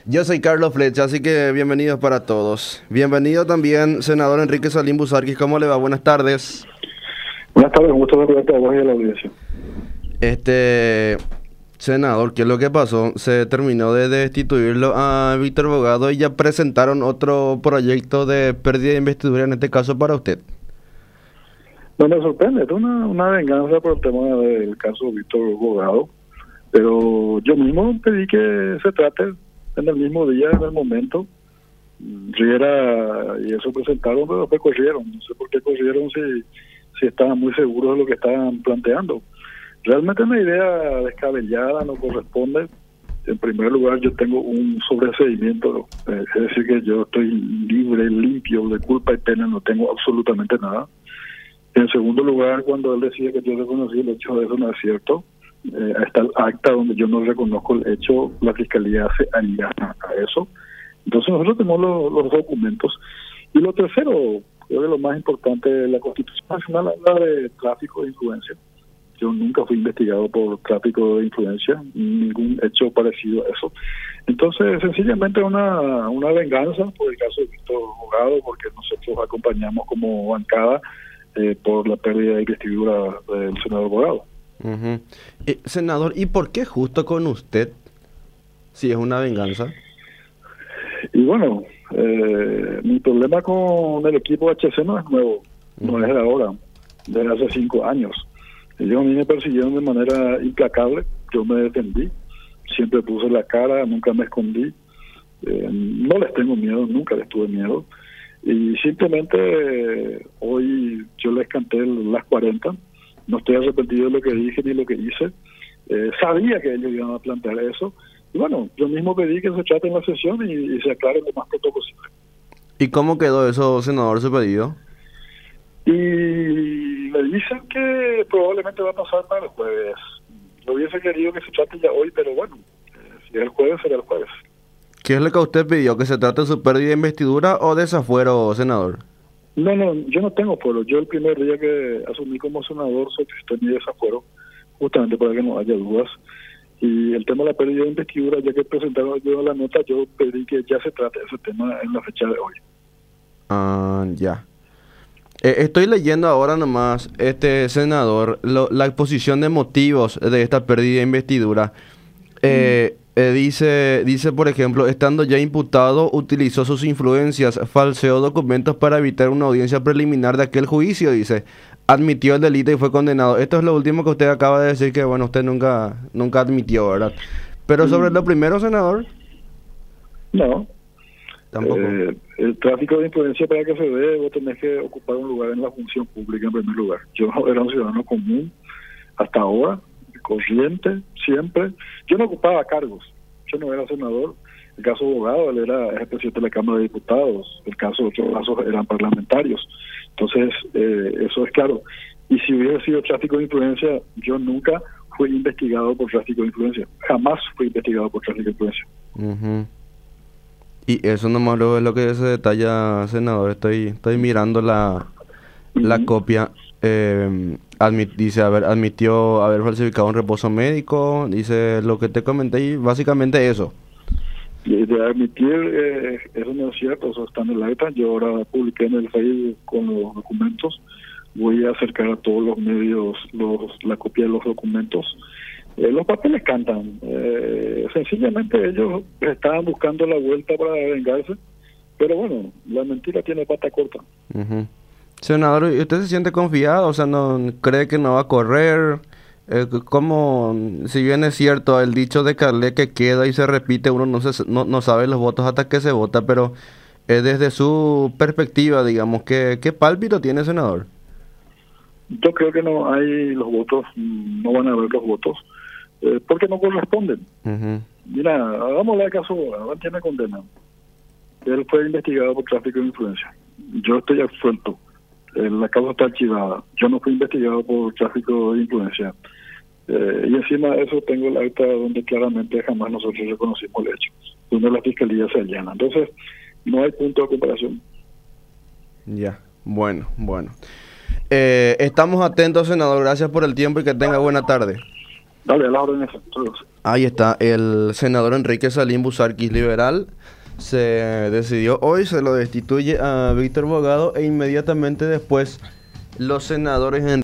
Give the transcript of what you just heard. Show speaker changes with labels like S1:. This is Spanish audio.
S1: Yo soy Carlos Flecha, así que bienvenidos para todos. Bienvenido también, senador Enrique Salim Busarquis. ¿Cómo le va? Buenas tardes.
S2: Buenas tardes, un gusto saludarte a vos y a la audiencia.
S1: Senador, ¿qué es lo que pasó? Se terminó de destituirlo a Víctor Bogado y ya presentaron otro proyecto de pérdida de investidura, en este caso para usted.
S2: No me sorprende, es una venganza por el tema del caso Víctor Bogado, pero yo mismo pedí que se trate en el mismo día, en el momento. Riera y eso presentaron, pero después corrieron. No sé por qué corrieron si estaban muy seguros de lo que estaban planteando. Realmente una idea descabellada, no corresponde. En primer lugar, yo tengo un sobreseimiento, es decir, que yo estoy libre, limpio de culpa y pena, no tengo absolutamente nada. En segundo lugar, cuando él decía que yo reconocí el hecho, de eso no es cierto. Está el acta donde yo no reconozco el hecho, la fiscalía se allana a eso. Entonces nosotros tenemos los documentos. Y lo tercero, creo que lo más importante, la Constitución Nacional habla de tráfico de influencia. Yo nunca fui investigado por tráfico de influencia, ningún hecho parecido a eso. Entonces, sencillamente una venganza por el caso de Víctor Bogado, porque nosotros acompañamos como bancada por la pérdida de investidura del senador Bogado.
S1: Uh-huh. Senador, ¿y por qué justo con usted, si es una venganza?
S2: Y bueno, mi problema con el equipo HC no es nuevo, no es de ahora, desde hace 5 años. Ellos a mí me persiguieron de manera implacable, yo me defendí, siempre puse la cara, nunca me escondí, no les tengo miedo, nunca les tuve miedo, y simplemente hoy yo les canté las 40, no estoy arrepentido de lo que dije ni lo que hice, sabía que ellos iban a plantear eso, y bueno, yo mismo pedí que se trate en la sesión y se aclare lo más pronto posible.
S1: ¿Y cómo quedó eso, senador, su pedido?
S2: Y me dicen que probablemente va a pasar para el jueves. Yo hubiese querido que se trate ya hoy, pero bueno, si es el jueves, será el jueves.
S1: ¿Qué es lo que usted pidió? ¿Que se trate de su pérdida de investidura o desafuero, senador?
S2: No, yo no tengo fuero. Yo el primer día que asumí como senador solicité mi desafuero, justamente para que no haya dudas. Y el tema de la pérdida de investidura, ya que presentaron yo la nota, yo pedí que ya se trate ese tema en la fecha de hoy.
S1: Ya. Estoy leyendo ahora nomás, senador, la exposición de motivos de esta pérdida de investidura. Dice, por ejemplo, estando ya imputado, utilizó sus influencias, falseó documentos para evitar una audiencia preliminar de aquel juicio, dice. Admitió el delito y fue condenado. Esto es lo último que usted acaba de decir, que bueno, usted nunca admitió, ¿verdad? Pero sobre lo primero, senador.
S2: No.
S1: Tampoco.
S2: El tráfico de influencia, para que se dé, vos tenés que ocupar un lugar en la función pública en primer lugar. Yo era un ciudadano común hasta ahora, corriente, siempre. Yo no ocupaba cargos, yo no era senador. El caso Bogado, él era presidente de la Cámara de Diputados. El caso de otros casos eran parlamentarios. Entonces, eso es claro. Y si hubiera sido tráfico de influencia, yo nunca fui investigado por tráfico de influencia. Jamás fui investigado por tráfico de influencia.
S1: Uh-huh. Y eso nomás es lo que se detalla, senador. Estoy mirando la copia. Dice admitió haber falsificado un reposo médico. Dice lo que te comenté y básicamente eso.
S2: Y de admitir, eso no es cierto, eso está en el acta. Yo ahora publiqué en el Facebook con los documentos. Voy a acercar a todos los medios la copia de los documentos. Los papeles cantan. Sencillamente ellos estaban buscando la vuelta para vengarse, pero bueno, la mentira tiene pata corta.
S1: Uh-huh. Senador, ¿usted se siente confiado? O sea, ¿no cree que no va a correr? ¿Cómo, si bien es cierto el dicho de Carlet que queda y se repite, uno no sabe los votos hasta que se vota, pero desde su perspectiva, digamos, ¿qué pálpito tiene, senador?
S2: Yo creo que no hay los votos, no van a haber los votos, porque no corresponden.
S1: Uh-huh.
S2: Mira, hagámosle el caso, ahora tiene condena. Él fue investigado por tráfico de influencia. Yo estoy absuelto. La causa está archivada. Yo no fui investigado por tráfico de influencia. Y encima de eso tengo el acta donde claramente jamás nosotros reconocimos el hecho, donde la fiscalía se allana. Entonces, no hay punto de comparación.
S1: Ya, bueno. Estamos atentos, senador. Gracias por el tiempo y que tenga buena tarde.
S2: Dale, a las órdenes. Saludos.
S1: Ahí está, el senador Enrique Salim Busarquis, liberal, se decidió hoy, se lo destituye a Víctor Bogado e inmediatamente después los senadores